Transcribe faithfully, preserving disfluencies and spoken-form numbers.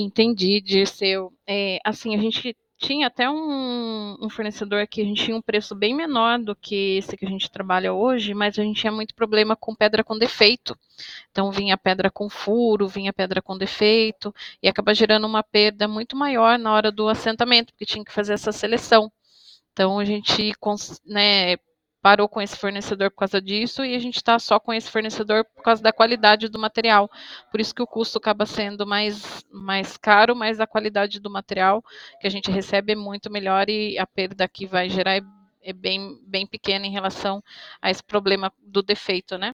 Entendi, Dirceu. Eh, assim, a gente tinha até um um fornecedor que a gente tinha um preço bem menor do que esse que a gente trabalha hoje, mas a gente tinha muito problema com pedra com defeito. Então vinha pedra com furo, vinha pedra com defeito, e acaba gerando uma perda muito maior na hora do assentamento, porque tinha que fazer essa seleção. Então a gente cons né, parou com esse fornecedor por causa disso, e a gente está só com esse fornecedor por causa da qualidade do material. Por isso que o custo acaba sendo mais mais caro, mas a qualidade do material que a gente recebe é muito melhor, e a perda que vai gerar é é bem bem pequena em relação a esse problema do defeito, né.